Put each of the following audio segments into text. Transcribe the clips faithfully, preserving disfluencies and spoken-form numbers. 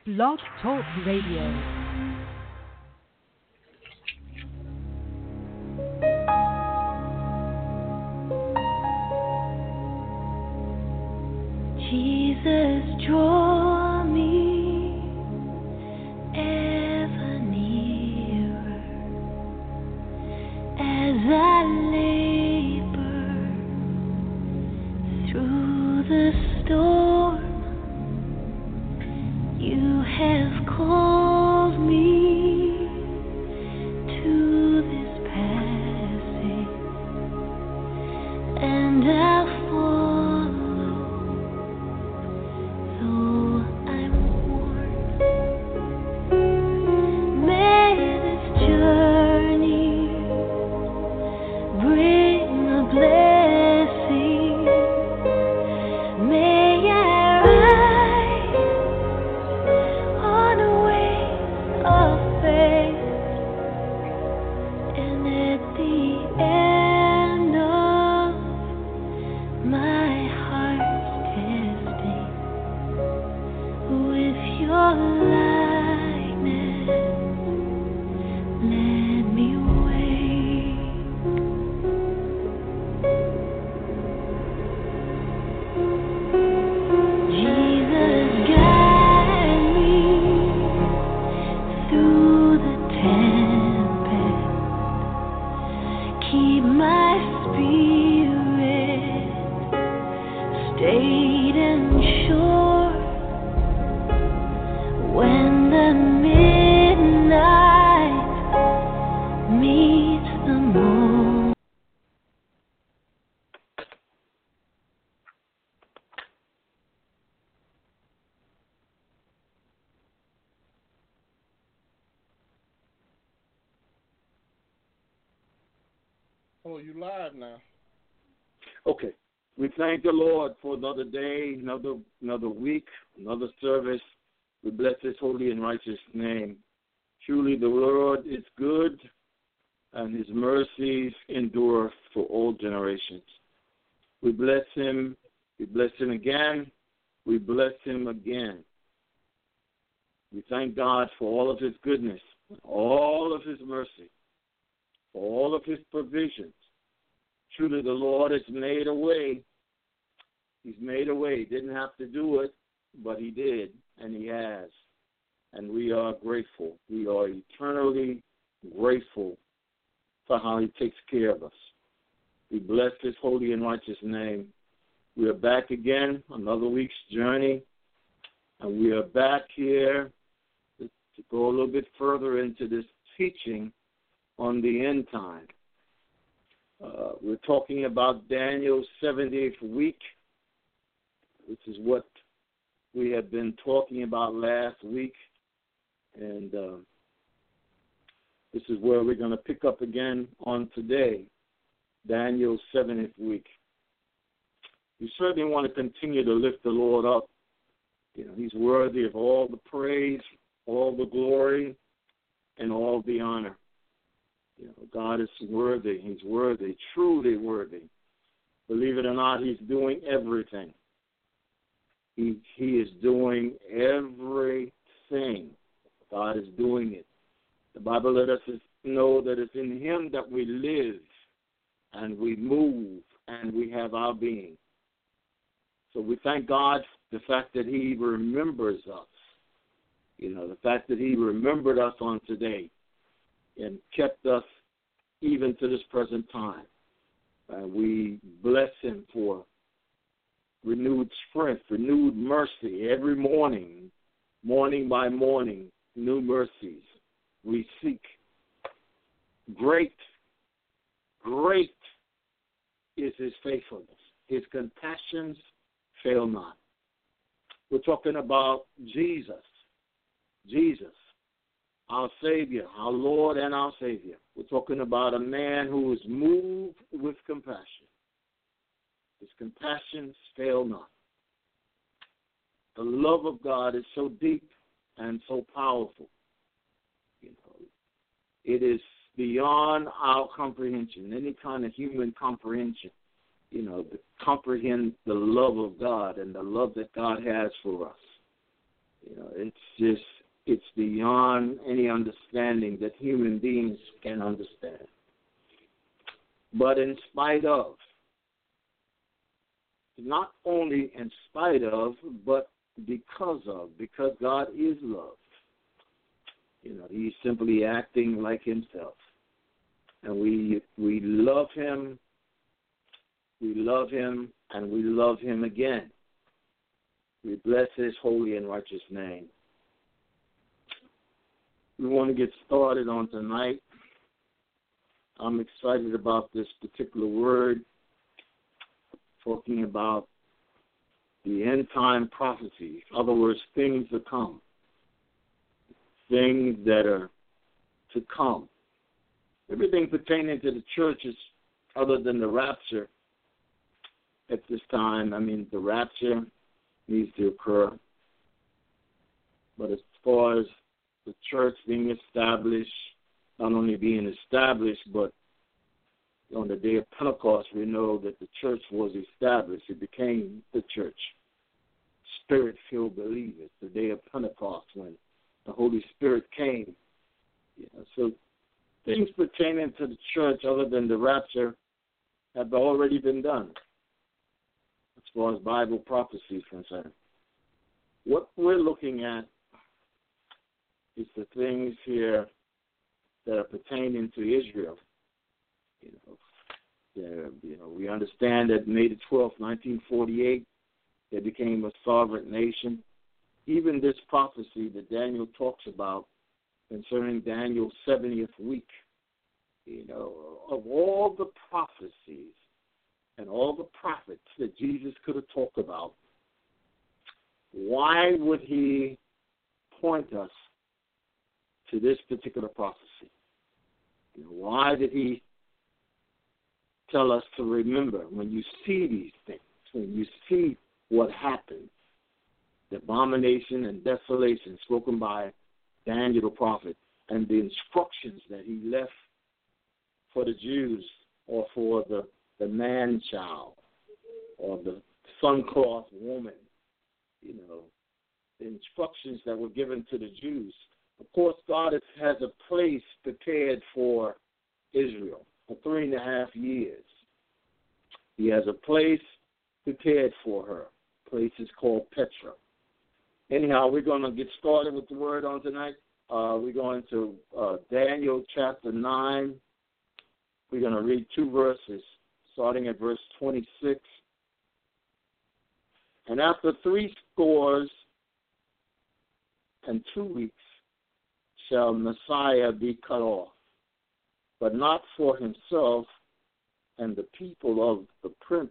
Blog Talk Radio. Jesus, draw me ever nearer as I labor through the storm. You have called me to this passage, and I'll follow. Though I'm worn, may this journey bring a blessing. May I rise on a way of faith, and at the end of my heart's testing, with your likeness, let me wake. Jesus, guide me through the tempest. Keep my spirit stayed and sure. When the midnight meets the moon. Oh, you live now. Okay. We thank the Lord for another day, another another week, another service. We bless His holy and righteous name. Truly, the Lord is good, and His mercies endure for all generations. We bless Him. We bless Him again. We bless Him again. We thank God for all of His goodness, all of His mercy, for all of His provisions. Truly, the Lord has made a way. He's made a way. He didn't have to do it, but He did, and He has. And we are grateful. We are eternally grateful for how He takes care of us. We bless His holy and righteous name. We are back again, another week's journey, and we are back here to, to go a little bit further into this teaching on the end time. Uh, we're talking about Daniel's seventieth week, which is what we have been talking about last week. And uh, this is where we're going to pick up again on today, Daniel's seventieth week. We certainly want to continue to lift the Lord up. You know, He's worthy of all the praise, all the glory, and all the honor. You know, God is worthy. He's worthy, truly worthy. Believe it or not, He's doing everything. He He is doing everything. God is doing it. The Bible let us know that it's in Him that we live and we move and we have our being. So we thank God for the fact that He remembers us. You know, the fact that He remembered us on today and kept us even to this present time. Uh, we bless Him for renewed strength, renewed mercy every morning, morning by morning, new mercies we seek. Great, great is His faithfulness. His compassions fail not. We're talking about Jesus, Jesus, our Savior, our Lord and our Savior. We're talking about a man who is moved with compassion. His compassions fail not. The love of God is so deep and so powerful. You know, it is beyond our comprehension, any kind of human comprehension. You know, to comprehend the love of God and the love that God has for us. You know, it's just, it's beyond any understanding that human beings can understand. But in spite of, not only in spite of, but because of, because God is love. You know, he's simply acting like himself. And we we love him, we love him, and we love him again. We bless his holy and righteous name. We want to get started on tonight. I'm excited about this particular word, talking about the end time prophecy. In other words, things to come, things that are to come. Everything pertaining to the churches other than the rapture at this time, I mean, the rapture needs to occur. But as far as the church being established, not only being established, but on the day of Pentecost, we know that the church was established. It became the church. Spirit-filled believers, the day of Pentecost when the Holy Spirit came. You know, so things pertaining to the church other than the rapture have already been done as far as Bible prophecy is concerned. What we're looking at is the things here that are pertaining to Israel. You know, there, you know, we understand that May the twelfth, nineteen forty-eight, they became a sovereign nation. Even this prophecy that Daniel talks about concerning Daniel's seventieth week, you know, of all the prophecies and all the prophets that Jesus could have talked about, why would he point us to this particular prophecy? You know, why did he tell us to remember when you see these things, when you see what happened, the abomination and desolation spoken by Daniel the prophet, and the instructions that he left for the Jews or for the, the man-child or the sun-cloth woman, you know, the instructions that were given to the Jews. Of course, God has a place prepared for Israel for three and a half years. He has a place prepared for her. The place is called Petra. Anyhow, we're going to get started with the word on tonight. Uh, we're going to uh, Daniel chapter nine. We're going to read two verses, starting at verse twenty-six. And after three scores and two weeks shall Messiah be cut off, but not for himself and the people of the prince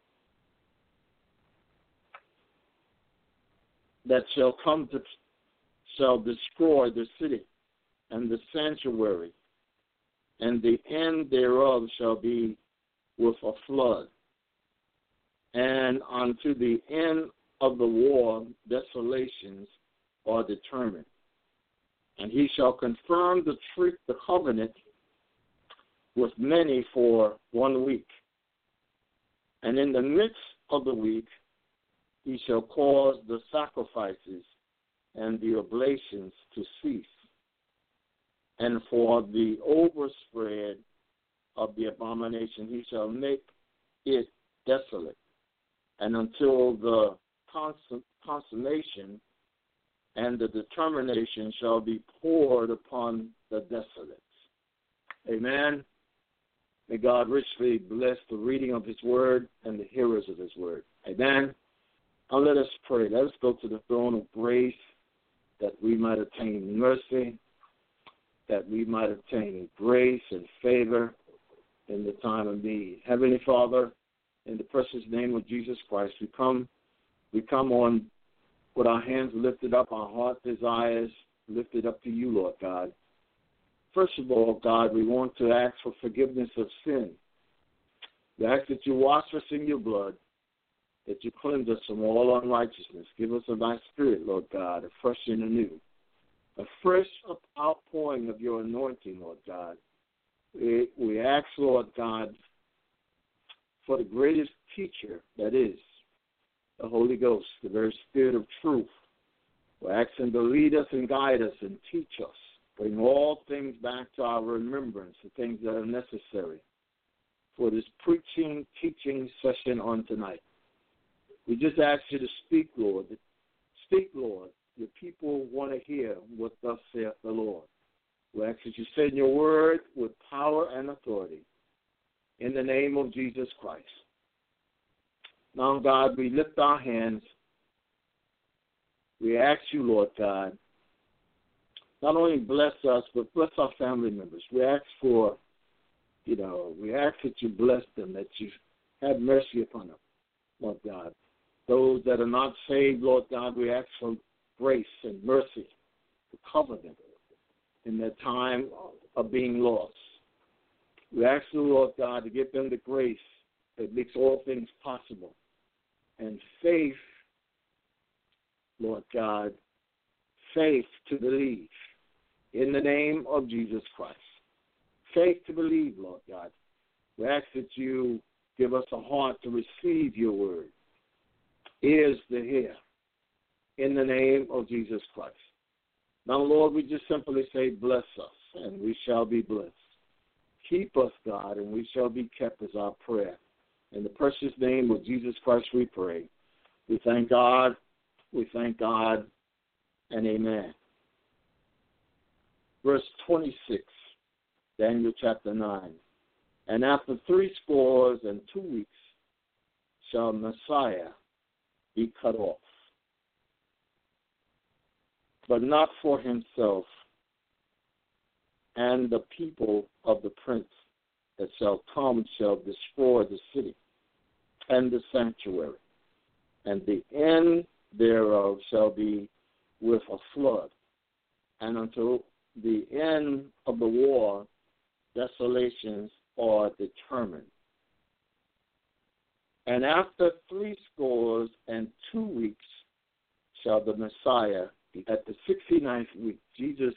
that shall come to shall destroy the city and the sanctuary, and the end thereof shall be with a flood. And unto the end of the war desolations are determined. And he shall confirm the treat the covenant with many for one week. And in the midst of the week he shall cause the sacrifices and the oblations to cease, and for the overspread of the abomination he shall make it desolate, and until the consummation and the determination shall be poured upon the desolates. Amen. May God richly bless the reading of his word and the hearers of his word. Amen. Now let us pray. Let us go to the throne of grace that we might attain mercy, that we might obtain grace and favor in the time of need. Heavenly Father, in the precious name of Jesus Christ, we come, we come on with our hands lifted up, our heart desires lifted up to you, Lord God. First of all, God, we want to ask for forgiveness of sin. We ask that you wash us in your blood, that you cleanse us from all unrighteousness. Give us of thy spirit, Lord God, a fresh and anew, a fresh outpouring of your anointing, Lord God. We, we ask, Lord God, for the greatest teacher that is, the Holy Ghost, the very Spirit of truth, We're asking to lead us and guide us and teach us. Bring all things back to our remembrance, the things that are necessary for this preaching, teaching session on tonight. We just ask you to speak, Lord. Speak, Lord. Your people want to hear what thus saith the Lord. We ask that you send your word with power and authority in the name of Jesus Christ. Now, God, we lift our hands. We ask you, Lord God, not only bless us, but bless our family members. We ask for, you know, we ask that you bless them, that you have mercy upon them, Lord God. Those that are not saved, Lord God, we ask for grace and mercy to cover them in their time of being lost. We ask you, Lord God, to give them the grace that makes all things possible. And faith, Lord God, faith to believe in the name of Jesus Christ. Faith to believe, Lord God. We ask that you give us a heart to receive your word, ears to hear, in the name of Jesus Christ. Now, Lord, we just simply say, bless us, and we shall be blessed. Keep us, God, and we shall be kept is our prayer. In the precious name of Jesus Christ we pray. We thank God, we thank God, and amen. Verse twenty-six, Daniel chapter nine. And after three scores and two weeks shall Messiah be cut off, but not for himself and the people of the prince that shall come shall destroy the city and the sanctuary, and the end thereof shall be with a flood, and until the end of the war desolations are determined. And after three scores and two weeks shall the Messiah be. At the sixty-ninth week, Jesus,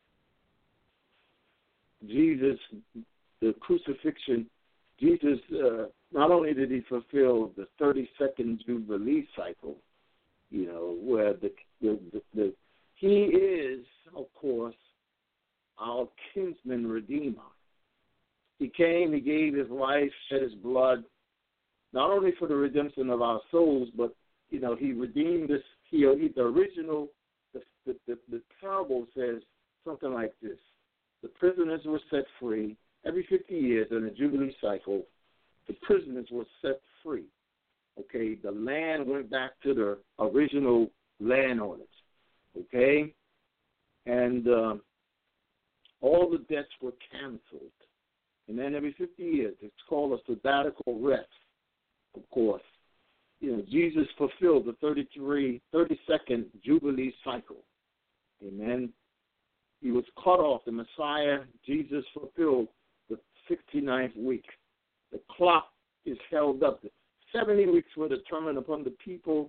Jesus, the crucifixion, Jesus, uh, not only did he fulfill the thirty-second Jubilee cycle, you know, where the, the, the, the he is, of course, our kinsman redeemer. He came, he gave his life, shed his blood, not only for the redemption of our souls, but, you know, he redeemed this, he, he the original, the, the, the, the parable says something like this. The prisoners were set free. Every fifty years in the Jubilee cycle, the prisoners were set free. Okay, the land went back to the original landowners. Okay, and uh, all the debts were canceled. And then every fifty years, it's called a sabbatical rest, of course. You know, Jesus fulfilled the thirty-three, thirty-second Jubilee cycle. Amen. He was cut off. The Messiah, Jesus, fulfilled the sixty-ninth week. The clock is held up. The seventy weeks were determined upon the people,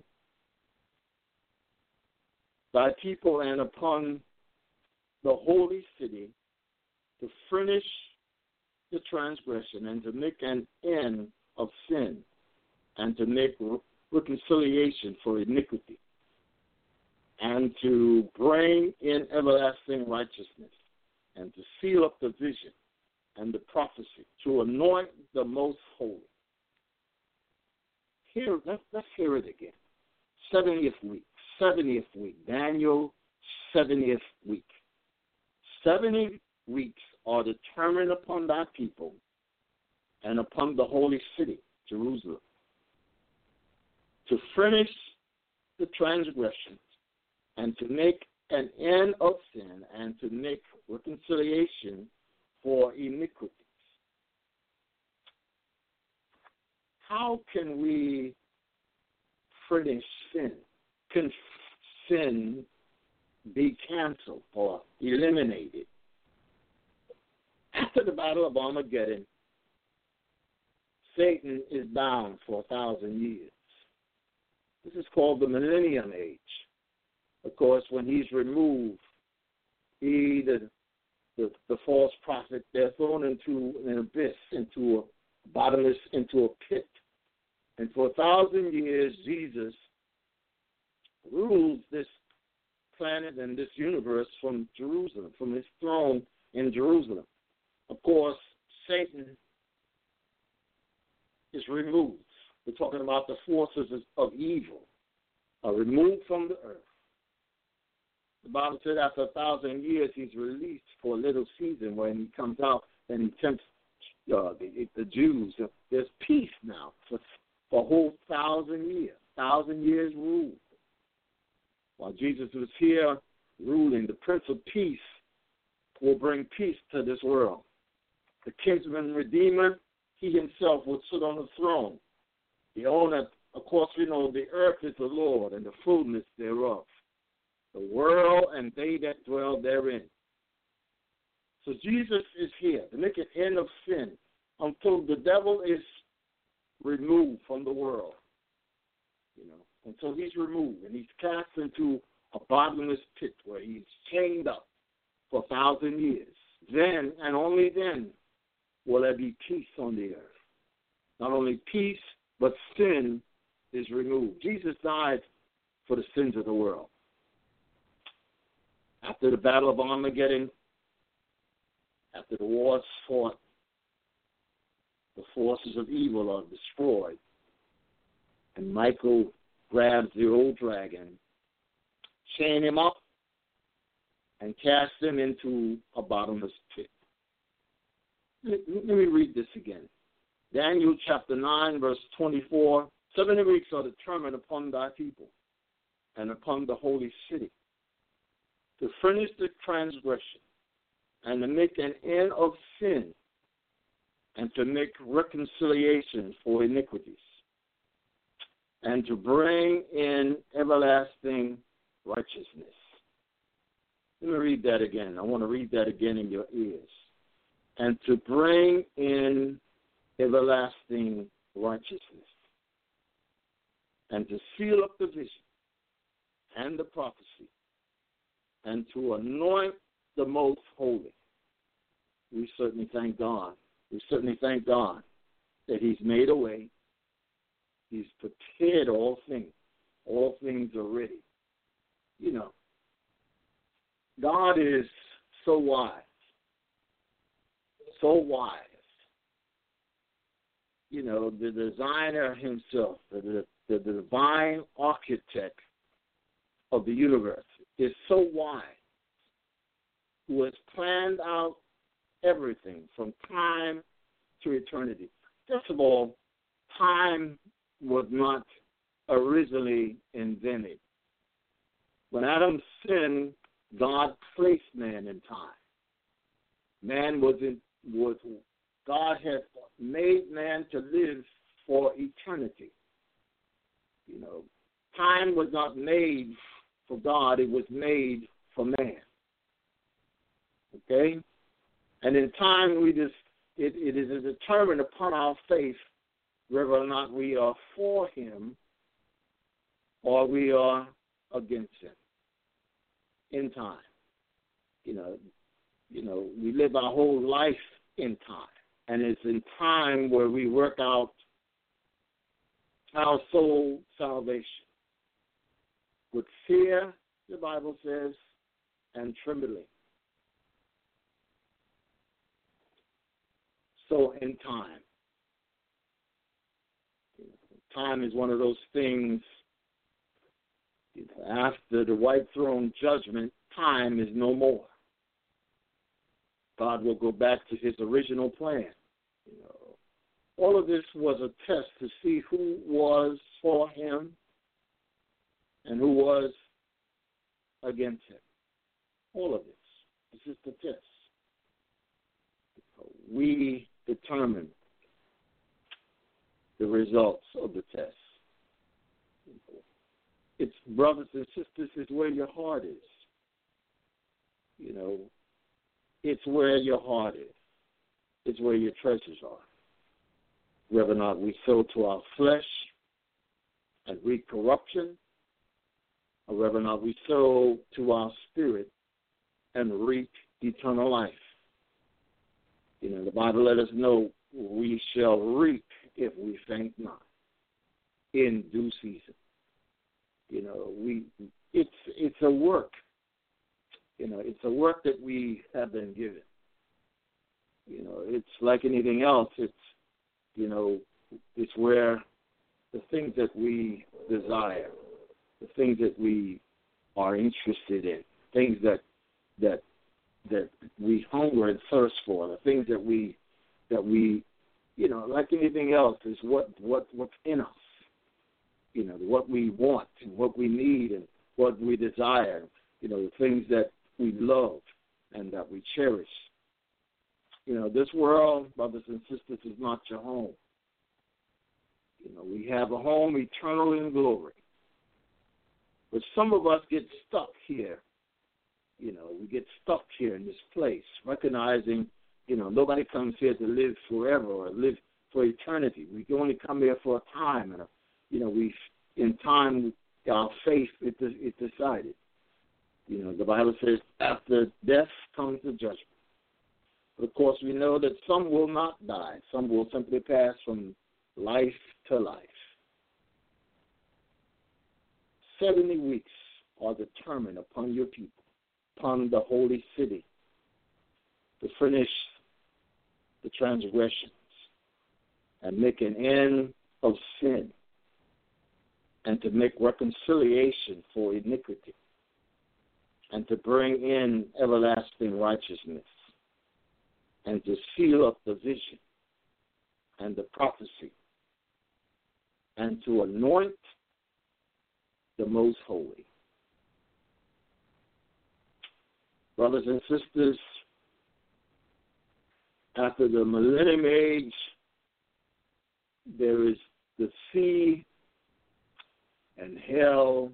by people and upon the holy city to finish the transgression and to make an end of sin and to make reconciliation for iniquity and to bring in everlasting righteousness and to seal up the vision and the prophecy, to anoint the most holy. Here, let's, let's hear it again. seventieth week, seventieth week, Daniel, seventieth week. seventy weeks are determined upon thy people and upon the holy city, Jerusalem, to finish the transgressions and to make an end of sin and to make reconciliation for iniquities. How can we finish sin? Can sin be canceled or eliminated? After the Battle of Armageddon, Satan is bound for a thousand years. This is called the Millennium Age. Of course, when he's removed, he, the, the, the false prophet, they're thrown into an abyss, into a bottomless, into a pit. And for a thousand years, Jesus rules this planet and this universe from Jerusalem, from his throne in Jerusalem. Of course, Satan is removed. We're talking about the forces of evil are removed from the earth. The Bible said after a thousand years, he's released for a little season. When he comes out and he tempts uh, the, the Jews. There's peace now for, for a whole thousand years. Thousand years rule. While Jesus was here ruling, the Prince of Peace will bring peace to this world. The kinsman redeemer, he himself will sit on the throne. The owner, of course, we know the earth is the Lord and the fullness thereof, the world and they that dwell therein. So Jesus is here to make an end of sin until the devil is removed from the world. You know, until he's removed and he's cast into a bottomless pit where he's chained up for a thousand years. Then and only then will there be peace on the earth. Not only peace, but sin is removed. Jesus died for the sins of the world. After the Battle of Armageddon, after the wars fought, the forces of evil are destroyed. And Michael grabs the old dragon, chain him up, and cast him into a bottomless pit. Let, let me read this again. Daniel chapter nine, verse twenty-four. Seventy weeks are determined upon thy people and upon the holy city to finish the transgression and to make an end of sin and to make reconciliation for iniquities and to bring in everlasting righteousness. Let me read that again. I want to read that again in your ears. And to bring in everlasting righteousness and to seal up the vision and the prophecy and to anoint the most holy. We certainly thank God. We certainly thank God that he's made a way. He's prepared all things. All things are ready. You know, God is so wise. So wise. You know, the designer himself, the, the, the divine architect of the universe is so wise, who has planned out everything from time to eternity. First of all, time was not originally invented. When Adam sinned, God placed man in time. Man was in, was God had made man to live for eternity. You know, time was not made for God, it was made for man. Okay? And in time we just it, it is determined upon our faith whether or not we are for him or we are against him. In time. You know, you know, we live our whole life in time. And it's in time where we work out our soul salvation. With fear, the Bible says, and trembling. So in time. Time is one of those things, after the white throne judgment, time is no more. God will go back to his original plan. You know, all of this was a test to see who was for him and who was against him. All of this. This is the test. We determine the results of the test. It's, brothers and sisters, is where your heart is. You know, it's where your heart is. It's where your treasures are. Whether or not we sow to our flesh and reap corruption, or whether or not we sow to our spirit and reap eternal life. You know, the Bible let us know we shall reap if we faint not in due season. You know, we it's it's a work You know, it's a work that we have been given. You know, it's like anything else. It's, you know, it's where the things that we desire, the things that we are interested in, things that that that we hunger and thirst for, the things that we that we, you know, like anything else, is what what what's in us. You know, what we want and what we need and what we desire. You know, the things that we love and that we cherish. You know, this world, brothers and sisters, is not your home. You know, we have a home eternal in glory. But some of us get stuck here. You know, we get stuck here in this place, recognizing, you know, nobody comes here to live forever or live for eternity. We can only come here for a time. And, a, you know, we, in time, our faith is it decided. You know, the Bible says after death comes the judgment. But, of course, we know that some will not die. Some will simply pass from life to life. Seventy weeks are determined upon your people, upon the holy city, to finish the transgressions and make an end of sin and to make reconciliation for iniquity and to bring in everlasting righteousness and to seal up the vision and the prophecy and to anoint the most holy. Brothers and sisters, after the millennium age, there is the sea and hell.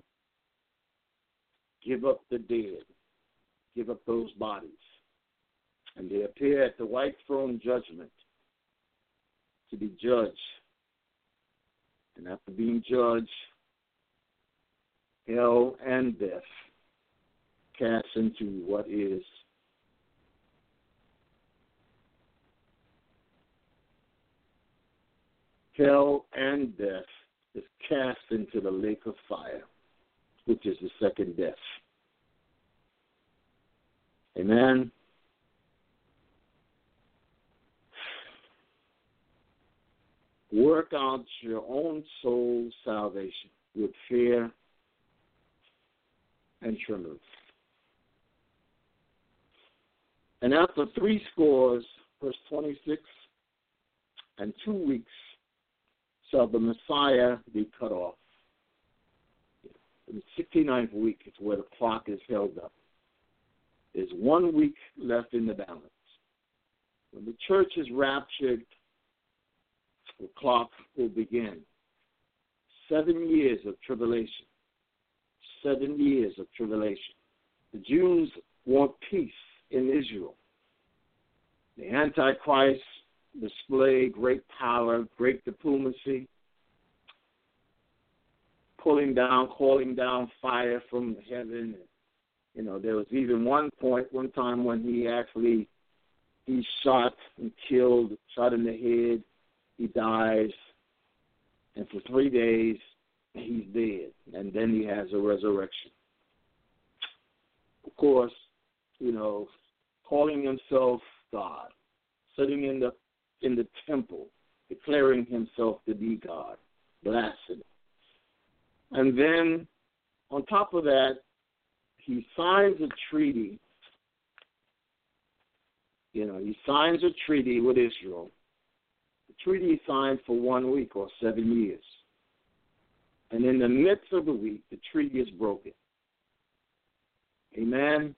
Give up the dead, give up those bodies. And they appear at the white throne judgment to be judged. And after being judged, hell and death cast into what is hell and death is cast into the lake of fire, which is the second death. Amen. Work out your own soul's salvation with fear and trembling. And after three scores, verse twenty-six, and two weeks shall the Messiah be cut off. In the sixty-ninth week is where the clock is held up. There's one week left in the balance. When the church is raptured, the clock will begin. Seven years of tribulation. Seven years of tribulation. The Jews want peace in Israel. The Antichrist display great power, great diplomacy, pulling down, calling down fire from heaven. You know, there was even one point, one time when he actually, he shot and killed, shot in the head. He dies, and for three days, he's dead, and then he has a resurrection. Of course, you know, calling himself God, sitting in the in the temple, declaring himself to be God, blasphemy. And then, on top of that, he signs a treaty. You know, he signs a treaty with Israel. The treaty is signed for one week or seven years. And in the midst of the week, the treaty is broken. Amen.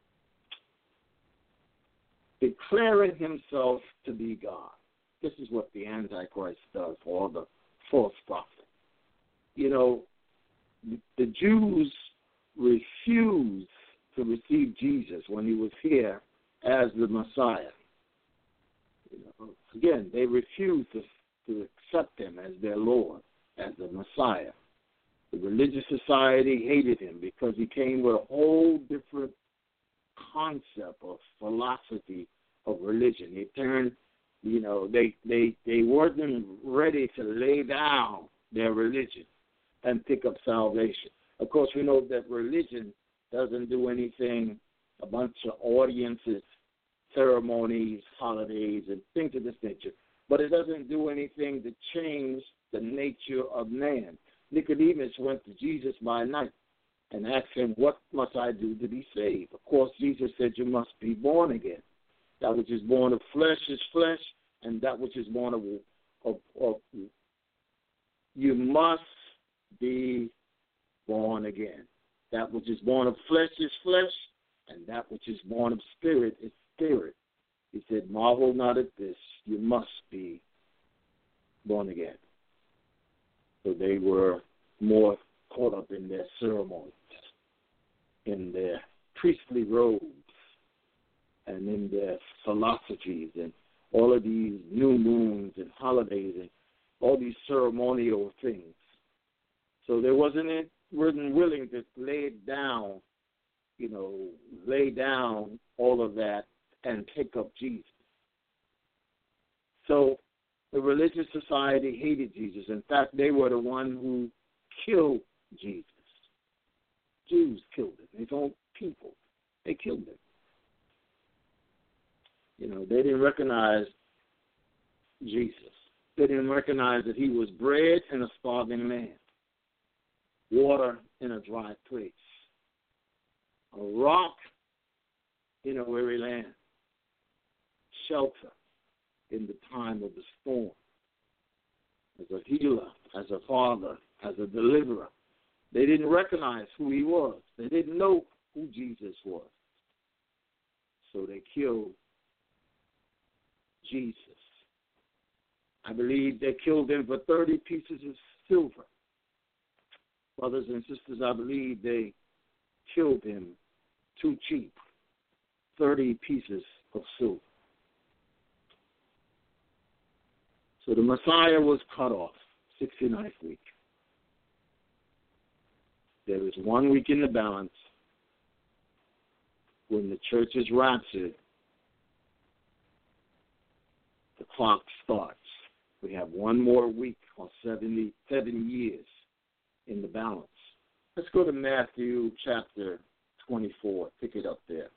Declaring himself to be God. This is what the Antichrist does for all the false prophets. You know, the Jews refused to receive Jesus when he was here as the Messiah. You know, again, they refused to, to accept him as their Lord, as the Messiah. The religious society hated him because he came with a whole different concept of philosophy of religion. They turned, you know, they, they, they weren't ready to lay down their religion and pick up salvation. Of course, we know that religion doesn't do anything a bunch of audiences, ceremonies, holidays, and things of this nature. But it doesn't do anything to change the nature of man. Nicodemus went to Jesus by night and asked him, what must I do to be saved? Of course, Jesus said, you must be born again. That which is born of flesh is flesh, and that which is born of, of, of you must be born again. That which is born of flesh is flesh, and that which is born of spirit is spirit. He said, marvel not at this, you must be born again. So they were more caught up in their ceremonies, in their priestly robes, and in their philosophies, and all of these new moons and holidays, and all these ceremonial things. So they wasn't, wasn't willing to lay it down, you know, lay down all of that and take up Jesus. So the religious society hated Jesus. In fact, they were the one who killed Jesus. Jews killed him. His own people, they killed him. You know, they didn't recognize Jesus. They didn't recognize that he was bread in a starving land, water in a dry place, a rock in a weary land, shelter in the time of the storm, as a healer, as a father, as a deliverer. They didn't recognize who he was. They didn't know who Jesus was. So they killed Jesus. I believe they killed him for thirty pieces of silver. Brothers and sisters, I believe they killed him too cheap, thirty pieces of silver. So the Messiah was cut off, sixty-ninth week. There is one week in the balance when the church is raptured, the clock starts. We have one more week or seventy-seven years in the balance. Let's go to Matthew chapter twenty-four. Pick it up there.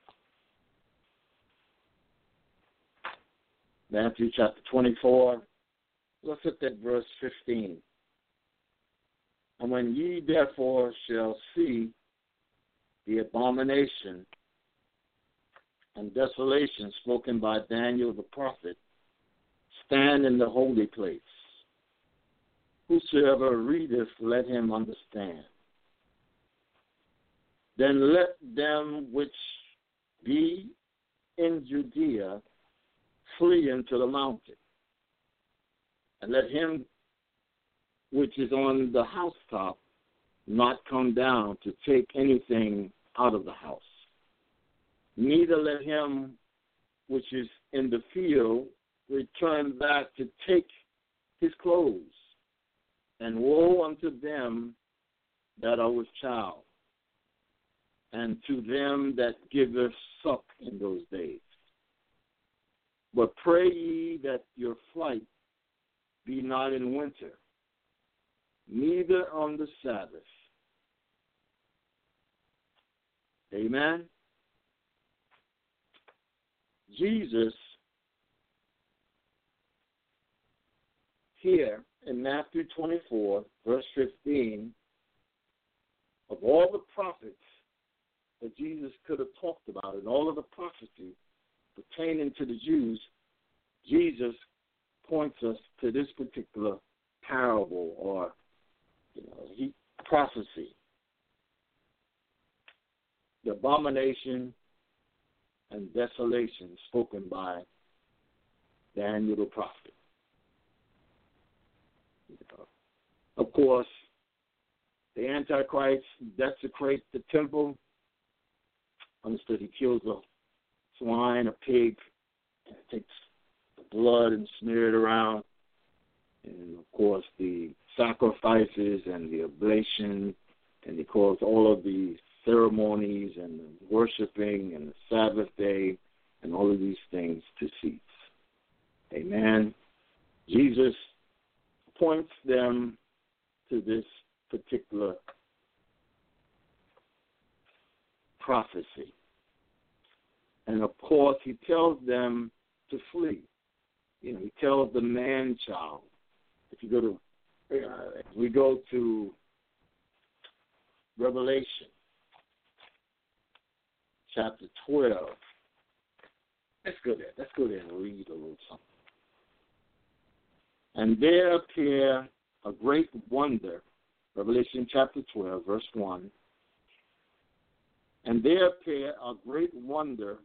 Matthew chapter twenty-four. Let's look at verse fifteen. And when ye therefore shall see the abomination and desolation spoken by Daniel the prophet, stand in the holy place. Whosoever readeth, let him understand. Then let them which be in Judea flee into the mountain. And let him which is on the housetop not come down to take anything out of the house. Neither let him which is in the field return back to take his clothes. And woe unto them that are with child, and to them that giveth suck in those days. But pray ye that your flight be not in winter, neither on the Sabbath. Amen. Jesus here in Matthew twenty-four, verse fifteen, of all the prophets that Jesus could have talked about and all of the prophecy pertaining to the Jews, Jesus points us to this particular parable or you know, he, prophecy. The abomination and desolation spoken by Daniel the prophet. Of course, the Antichrist desecrates the temple. Understood, he kills a swine, a pig, and takes the blood and smear it around. And, of course, the sacrifices and the oblation, and he calls all of the ceremonies and the worshiping and the Sabbath day and all of these things to cease. Amen. Jesus points them to this particular prophecy. And, of course, he tells them to flee. You know, he tells the man-child. If you go to, uh, if we go to Revelation, chapter twelve. Let's go there. Let's go there and read a little something. And there appeared a great wonder, Revelation chapter twelve, verse one. And there appeared a great wonder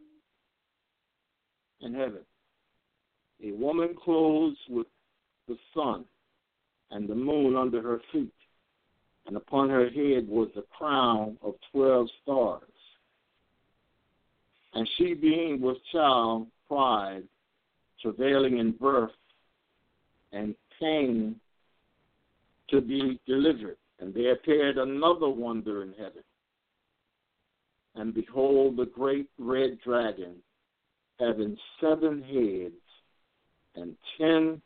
in heaven, a woman clothed with the sun and the moon under her feet, and upon her head was a crown of twelve stars. And she, being with child, cried, travailing in birth, and came to be delivered. And there appeared another wonder in heaven. And behold, the great red dragon, having seven heads and ten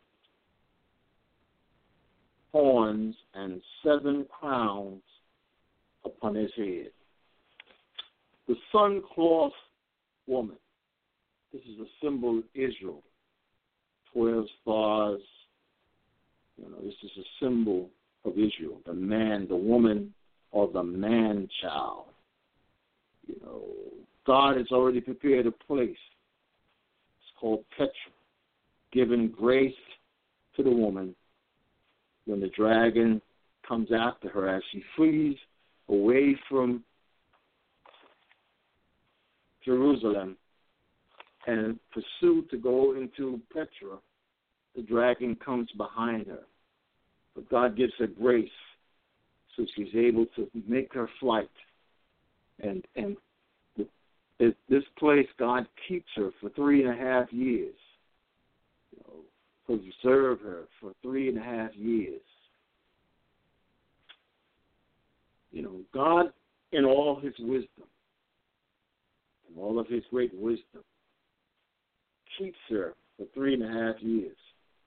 horns and seven crowns upon his head. The sun-clothed woman. This is a symbol of Israel. Twelve stars. You know, this is a symbol of Israel. The man, the woman, or the man-child. You know, God has already prepared a place. It's called Petra, giving grace to the woman when the dragon comes after her as she flees away from Jerusalem and pursued to go into Petra. The dragon comes behind her. But God gives her grace so she's able to make her flight. And and this place, God keeps her for three and a half years. You know, preserve her for three and a half years. You know, God, in all his wisdom, in all of his great wisdom, keeps her for three and a half years.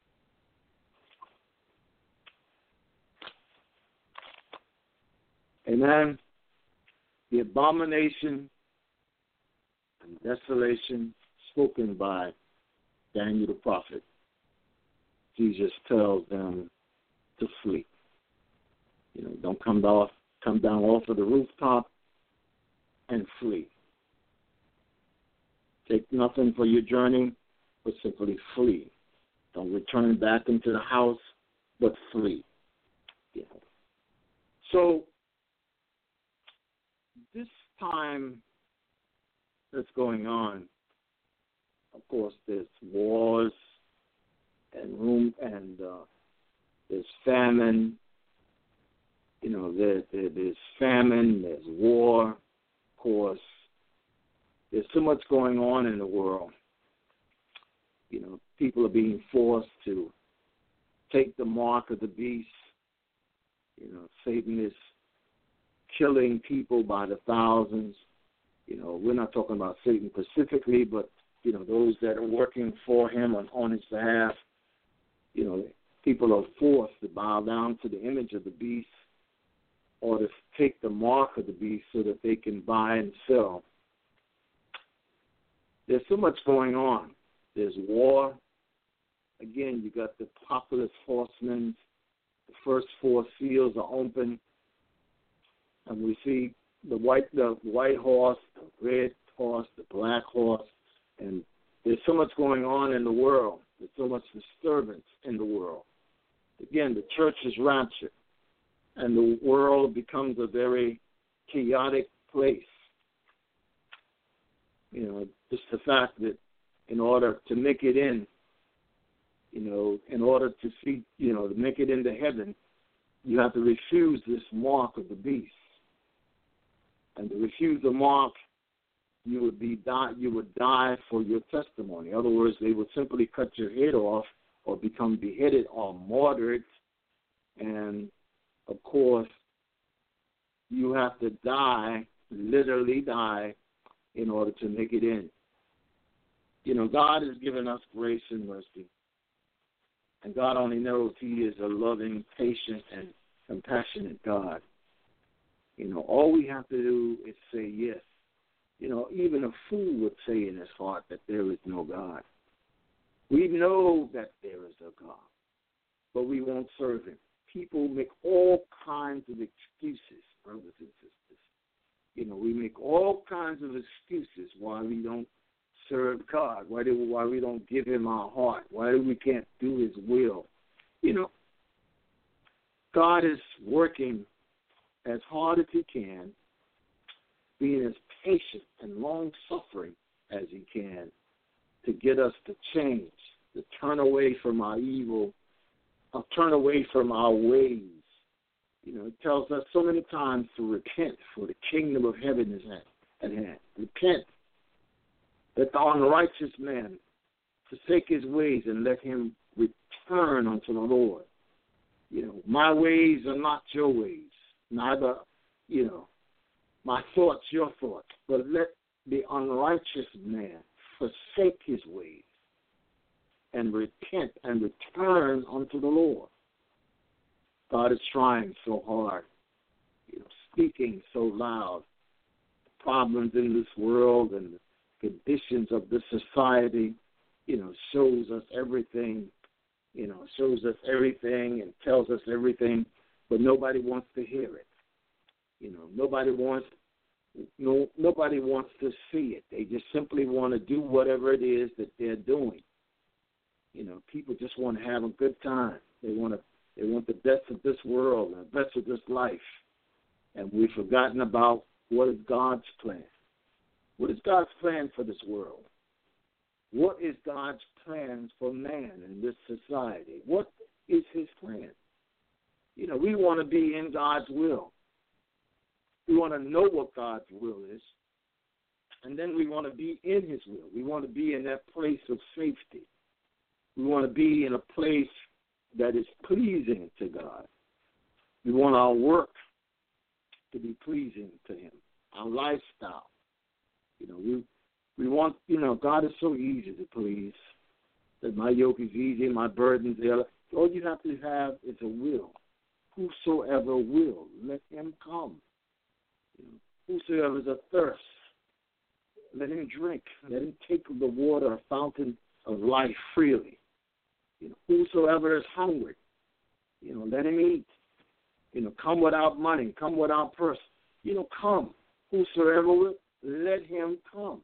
Amen. The abomination and desolation spoken by Daniel the prophet, Jesus tells them to flee. You know, don't come off, come down off of the rooftop and flee. Take nothing for your journey, but simply flee. Don't return back into the house, but flee. You know. So this time that's going on, of course, there's wars and room and uh, there's famine. You know, there, there, there's famine, there's war, of course. There's so much going on in the world. You know, people are being forced to take the mark of the beast. You know, Satan is killing people by the thousands. You know, we're not talking about Satan specifically, but, you know, those that are working for him on, on his behalf. You know, people are forced to bow down to the image of the beast or to take the mark of the beast so that they can buy and sell. There's so much going on. There's war. Again, you got the populous horsemen. The first four seals are open. And we see the white the white horse, the red horse, the black horse. And there's so much going on in the world. There's so much disturbance in the world. Again, the church is raptured. And the world becomes a very chaotic place. You know, just the fact that in order to make it in, you know, in order to see, you know, to make it into heaven, you have to refuse this mark of the beast. And to refuse the mark, you would be die, you would die for your testimony. In other words, they would simply cut your head off or become beheaded or martyred. And, of course, you have to die, literally die, in order to make it in. You know, God has given us grace and mercy. And God only knows he is a loving, patient, and compassionate God. You know, all we have to do is say yes You know, even a fool would say in his heart that there is no God. We know that there is a God, but we won't serve him. People make all kinds of excuses, brothers and sisters. You know, we make all kinds of excuses why we don't serve God, why, do, why we don't give him our heart, why we can't do his will. You know, God is working as hard as he can, being as patient and long-suffering as he can to get us to change, to turn away from our evil, or turn away from our ways. You know, it tells us so many times to repent, for the kingdom of heaven is at hand. Repent. Let the unrighteous man forsake his ways and let him return unto the Lord. You know, my ways are not your ways, neither, you know, my thoughts your thoughts, but let the unrighteous man forsake his ways and repent and return unto the Lord. God is trying so hard, you know, speaking so loud. The problems in this world and the conditions of this society, you know, shows us everything, you know, shows us everything and tells us everything, but nobody wants to hear it. You know, nobody wants no nobody wants to see it. They just simply want to do whatever it is that they're doing. You know, people just want to have a good time. They want to they want the best of this world and the best of this life. And we've forgotten about what is God's plan. What is God's plan for this world? What is God's plan for man in this society? What is his plan? You know, we want to be in God's will. We want to know what God's will is, and then we want to be in his will. We want to be in that place of safety. We want to be in a place that is pleasing to God. We want our work to be pleasing to him, our lifestyle. You know, we we want, you know, God is so easy to please, that my yoke is easy, my burdens are. All you have to have is a will. Whosoever will, let him come. You know, whosoever is athirst, let him drink. Let him take of the water, a fountain of life freely. You know, whosoever is hungry, you know, let him eat. You know, come without money, come without purse. You know, come. Whosoever will, let him come.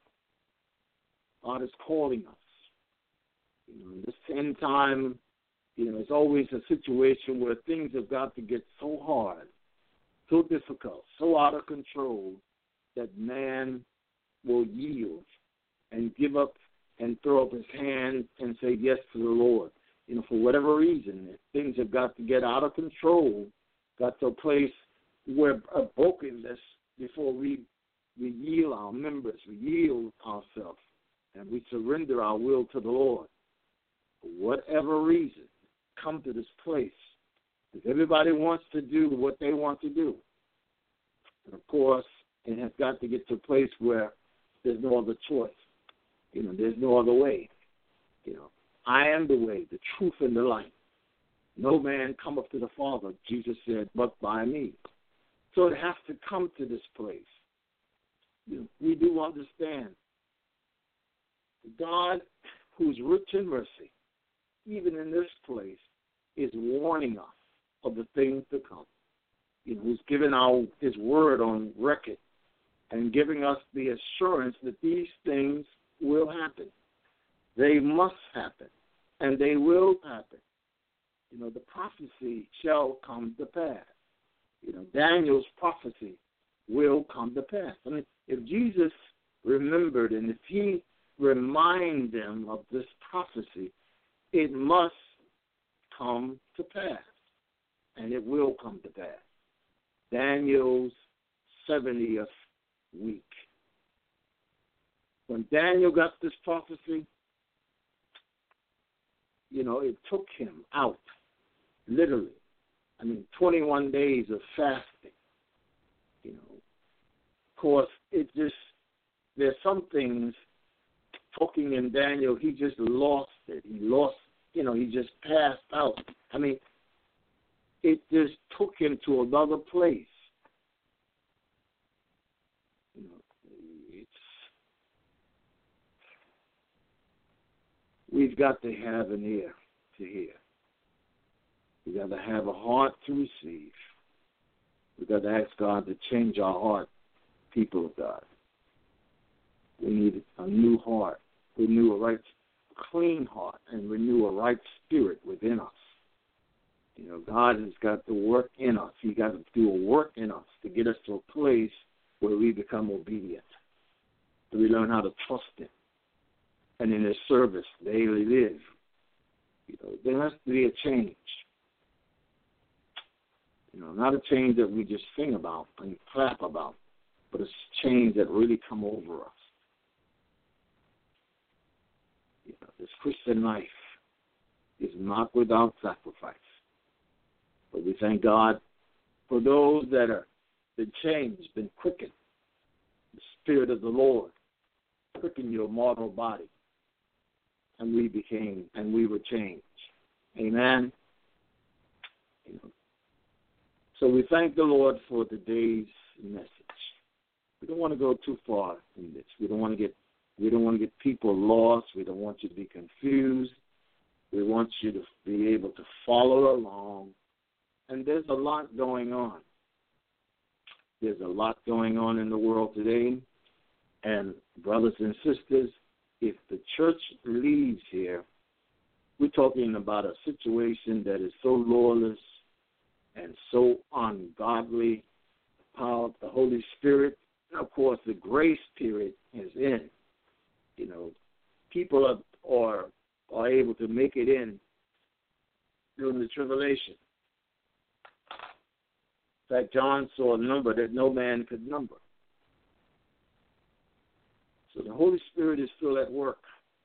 God is calling us. You know, in this end time, you know, it's always a situation where things have got to get so hard, so difficult, so out of control, that man will yield and give up and throw up his hand and say yes to the Lord. You know, for whatever reason, things have got to get out of control, got to a place where a brokenness before we we yield our members, we yield ourselves, and we surrender our will to the Lord. For whatever reason, come to this place. Because everybody wants to do what they want to do. And of course, it has got to get to a place where there's no other choice. You know, there's no other way. You know, I am the way, the truth, and the light. No man cometh to the Father, Jesus said, but by me. So it has to come to this place. You know, we do understand God, who's rich in mercy, even in this place, is warning us of the things to come. You know, who's given our his word on record and giving us the assurance that these things will happen. They must happen, and they will happen. You know, the prophecy shall come to pass. You know, Daniel's prophecy will come to pass. I mean, if Jesus remembered and if he remind them of this prophecy, it must come to pass, and it will come to pass. Daniel's seventieth week. When Daniel got this prophecy, you know, it took him out, literally. I mean, twenty-one days of fasting. You know, of course, it just, there's some things, talking in Daniel, he just lost it. He lost, you know, he just passed out. I mean, it just took him to another place. You know, we've got to have an ear to hear. We've got to have a heart to receive. We've got to ask God to change our heart, people of God. We need a new heart, renew a right, clean heart, and renew a right spirit within us. You know, God has got to work in us. He's got to do a work in us to get us to a place where we become obedient, that we learn how to trust Him, and in His service daily live. You know, there has to be a change. You know, not a change that we just sing about and clap about, but a change that really come over us. You know, this Christian life is not without sacrifice. But we thank God for those that are been changed, been quickened. The Spirit of the Lord quickened your mortal body, and we became, and we were changed. Amen. You know, so we thank the Lord for today's message. We don't want to go too far in this. We don't want to get, we don't want to get people lost. We don't want you to be confused. We want you to be able to follow along. And there's a lot going on. There's a lot going on in the world today. And brothers and sisters, if the church leaves here, we're talking about a situation that is so lawless and so ungodly. The power of the Holy Spirit, and of course the grace period is in. You know, people are, are, are able to make it in during the tribulation. In fact, John saw a number that no man could number. So the Holy Spirit is still at work,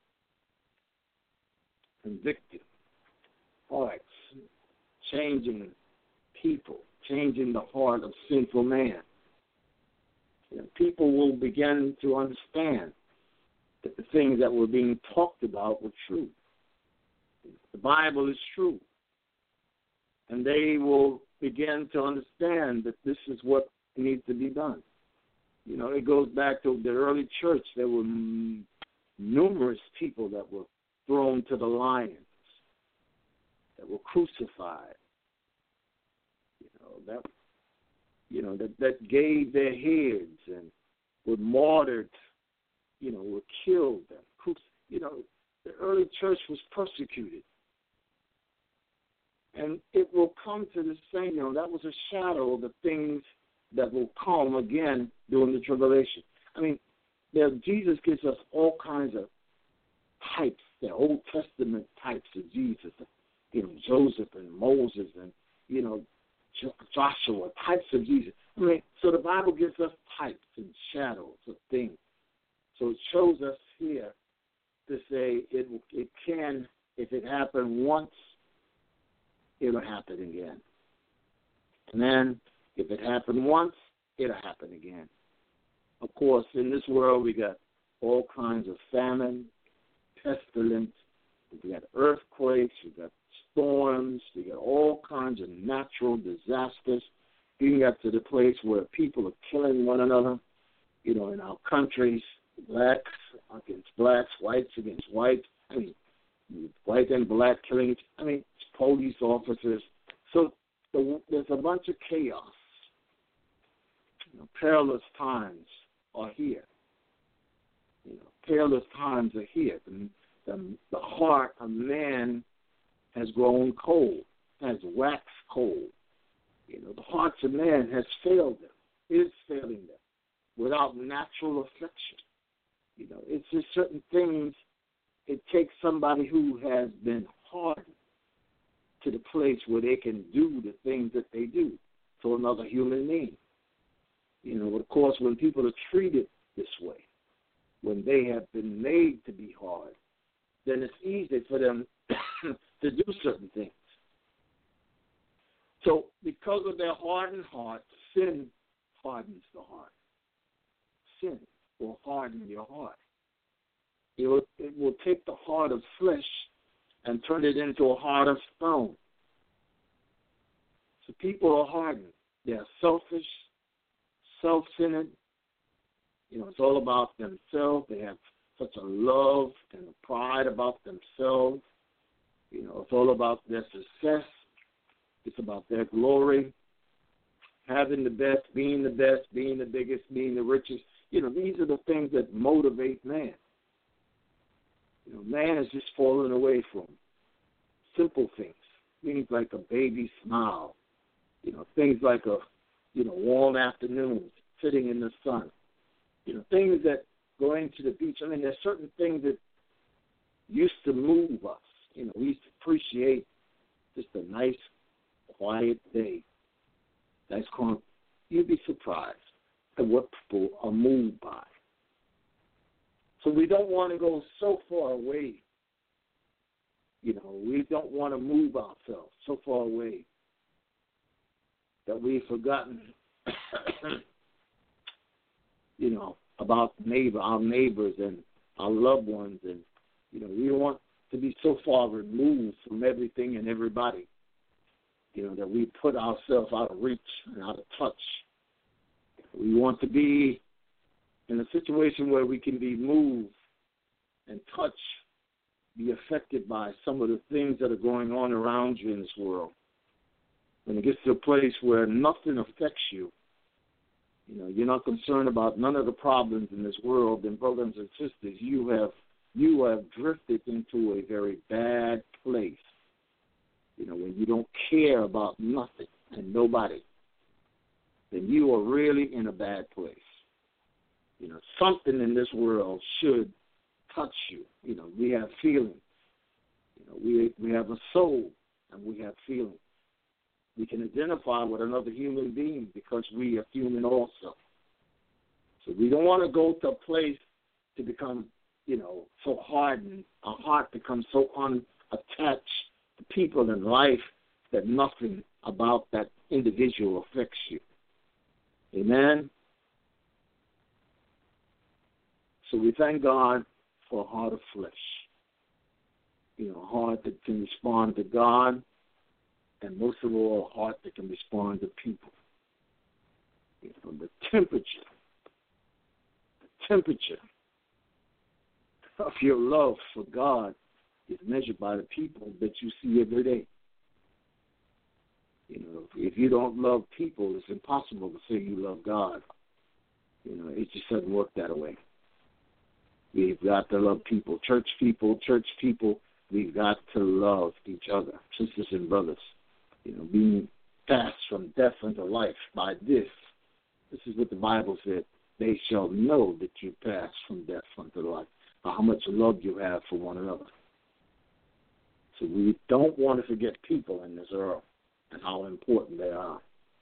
convicting hearts, changing people, changing the heart of sinful man. And people will begin to understand that the things that were being talked about were true. The Bible is true. And they will begin to understand that this is what needs to be done. You know, it goes back to the early church. There were m- numerous people that were thrown to the lions, that were crucified. You know, that you know, that, that gave their heads and were martyred, you know, were killed. And, you know, the early church was persecuted. And it will come to the same, you know, that was a shadow of the things that will come again during the tribulation. I mean, there, Jesus gives us all kinds of types, the Old Testament types of Jesus, you know, Joseph and Moses and, you know, Joshua, types of Jesus. I mean, so the Bible gives us types and shadows of things. So it shows us here to say it it can, if it happened once, it'll happen again. And then if it happened once, it'll happen again. Of course, in this world, we got all kinds of famine, pestilence, we got earthquakes, we got storms, we got all kinds of natural disasters. We got to the place where people are killing one another, you know, in our countries, blacks against blacks, whites against whites. I mean, white and black killings. I mean, police officers. So the, there's a bunch of chaos. You know, perilous times are here. You know, perilous times are here. The, the, the heart of man has grown cold, has waxed cold. You know, the hearts of man has failed them, is failing them, without natural affliction. You know, it's just certain things. It takes somebody who has been hardened to the place where they can do the things that they do to another human being. You know, of course, when people are treated this way, when they have been made to be hard, then it's easy for them to do certain things. So because of their hardened heart, sin hardens the heart. Sin will harden your heart. It will, it will take the heart of flesh and turn it into a heart of stone. So people are hardened. They are selfish, self-centered. You know, it's all about themselves. They have such a love and a pride about themselves. You know, it's all about their success. It's about their glory, having the best, being the best, being the biggest, being the richest. You know, these are the things that motivate man. You know, man is just falling away from simple things, things like a baby smile, you know, things like a, you know, warm afternoon, sitting in the sun, you know, things that going to the beach. I mean, there's certain things that used to move us. You know, we used to appreciate just a nice, quiet day. That's called, you'd be surprised at what people are moved by. So we don't want to go so far away. You know, we don't want to move ourselves so far away that we've forgotten, you know, about neighbor, our neighbors and our loved ones. And, you know, we don't want to be so far removed from everything and everybody, you know, that we put ourselves out of reach and out of touch. We want to be in a situation where we can be moved and touched, be affected by some of the things that are going on around you in this world. When it gets to a place where nothing affects you, you know, you're not concerned about none of the problems in this world, then brothers and sisters, you have you have drifted into a very bad place. You know, when you don't care about nothing and nobody, then you are really in a bad place. You know, something in this world should touch you. You know, we have feelings. You know, we we have a soul and we have feelings. We can identify with another human being because we are human also. So we don't want to go to a place to become, you know, so hardened. Our heart becomes so unattached to people in life that nothing about that individual affects you. Amen? So we thank God for a heart of flesh. You know, a heart that can respond to God, and most of all, a heart that can respond to people. You know, the temperature, the temperature of your love for God is measured by the people that you see every day. You know, if you don't love people, it's impossible to say you love God. You know, it just doesn't work that way. We've got to love people, church people, church people. We've got to love each other, sisters and brothers. You know, being passed from death unto life by this. This is what the Bible said. They shall know that you passed from death unto life, by how much love you have for one another. So we don't want to forget people in this world and how important they are.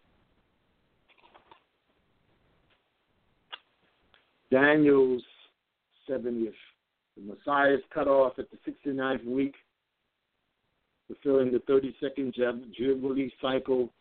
Daniel's seventieth. The Messiah is cut off at the sixty-ninth week, fulfilling the thirty-second Jubilee cycle.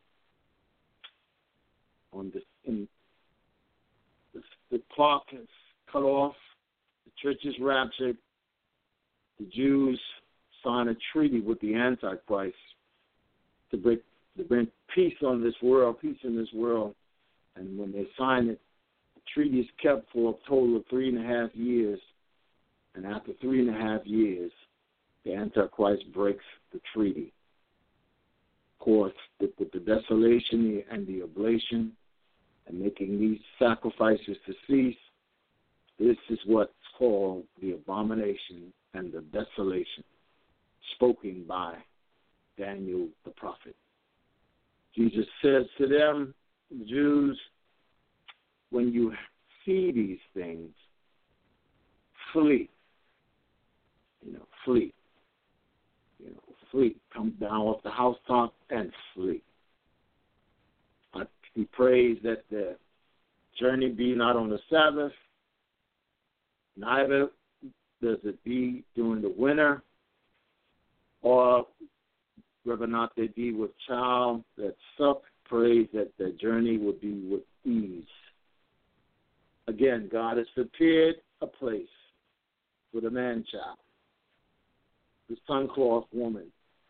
On the, in, the, the clock is cut off. The church is raptured. The Jews sign a treaty with the Antichrist to bring, to bring peace on this world, peace in this world. And when they sign it, the treaty is kept for a total of three and a half years. And after three and a half years, the Antichrist breaks the treaty. Of course, with the desolation and the oblation and making these sacrifices to cease, this is what's called the abomination and the desolation, spoken by Daniel the prophet. Jesus says to them, the Jews, when you see these things, flee. You know, flee. You know, flee. Come down off the housetop and flee. I, he prays that the journey be not on the Sabbath, neither does it be during the winter, or whether or not they be with child that suck, prays that their journey would be with ease. Again, God has prepared a place for the man-child, the sun-cloth woman.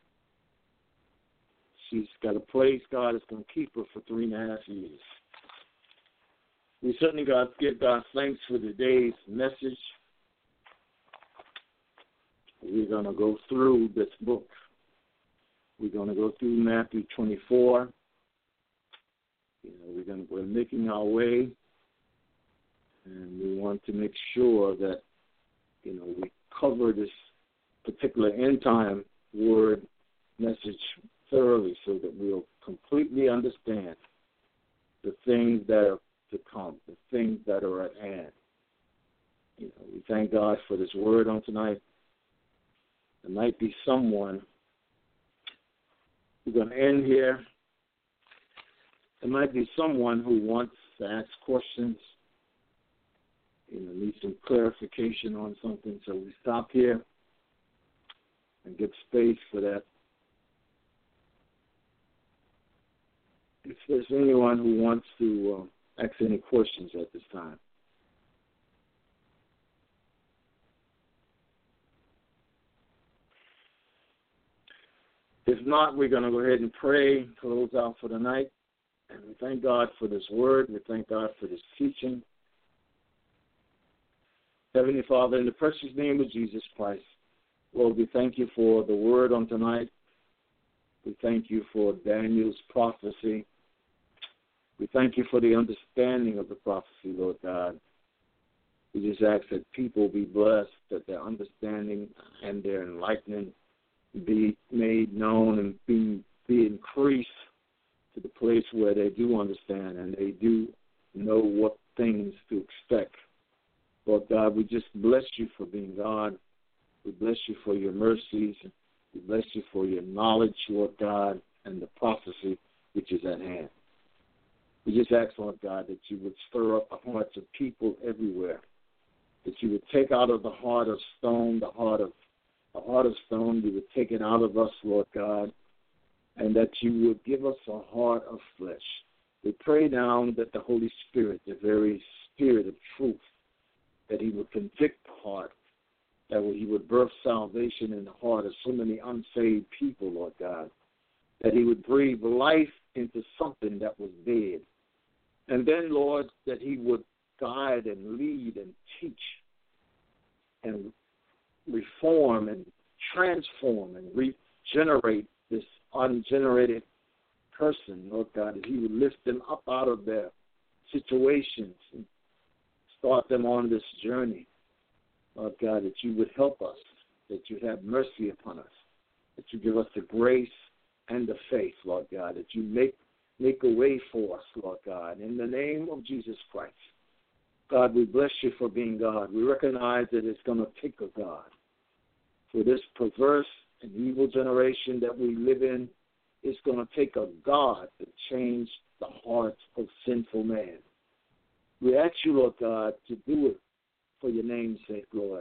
She's got a place. God is going to keep her for three and a half years. We certainly got to give God thanks for today's message. going to go through this book. We're going to go through Matthew twenty-four. You know, we're going to, we're making our way, and we want to make sure that, you know, we cover this particular end time word message thoroughly so that we'll completely understand the things that are to come, the things that are at hand. You know, we thank God for this word on tonight. There might be someone, we're going to end here. There might be someone who wants to ask questions, you know, need some clarification on something. So we stop here and give space for that. If there's anyone who wants to uh, ask any questions at this time. If not, we're going to go ahead and pray, close out for the night. And we thank God for this word. We thank God for this teaching. Heavenly Father, in the precious name of Jesus Christ, Lord, we thank you for the word on tonight. We thank you for Daniel's prophecy. We thank you for the understanding of the prophecy, Lord God. We just ask that people be blessed, that their understanding and their enlightenment be made known and be, be increased to the place where they do understand and they do know what things to expect. Lord God, we just bless you for being God. We bless you for your mercies. We bless you for your knowledge, Lord God, and the prophecy which is at hand. We just ask, Lord God, that you would stir up the hearts of people everywhere, that you would take out of the heart of stone, the heart of the heart of stone, you would take it out of us, Lord God, and that you would give us a heart of flesh. We pray now that the Holy Spirit, the very Spirit of truth, that he would convict the heart, that he would birth salvation in the heart of so many unsaved people, Lord God, that he would breathe life into something that was dead. And then, Lord, that he would guide and lead and teach and reform and transform and regenerate this ungenerated person, Lord God, that he would lift them up out of their situations and start them on this journey. Lord God, that you would help us, that you have mercy upon us, that you give us the grace and the faith, Lord God, that you make make a way for us, Lord God, in the name of Jesus Christ. God, we bless you for being God. We recognize that it's going to take a God. For this perverse and evil generation that we live in, it's going to take a God to change the hearts of sinful man. We ask you, Lord God, to do it for your name's sake, Lord.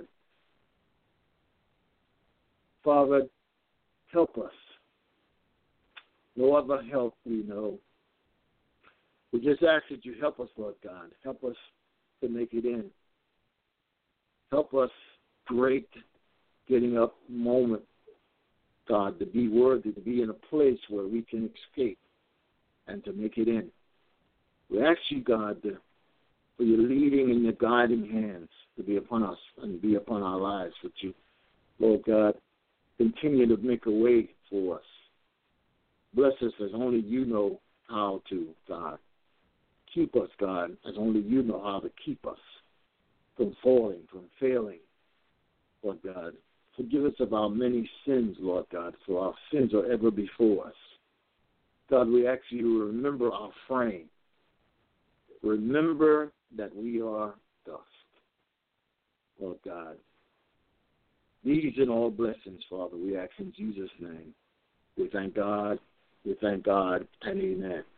Father, help us. No other help we know. We just ask that you help us, Lord God. Help us to make it in. Help us great getting up moment, God, to be worthy, to be in a place where we can escape and to make it in. We ask you, God, to, for your leading and your guiding hands to be upon us and be upon our lives. That you, Lord God, continue to make a way for us. Bless us as only you know how to, God. Keep us, God, as only you know how to keep us from falling, from failing, Lord God. Forgive us of our many sins, Lord God, for our sins are ever before us. God, we ask you to remember our frame. Remember that we are dust, Lord God. These and all blessings, Father, we ask in Jesus' name. We thank God, we thank God, and amen.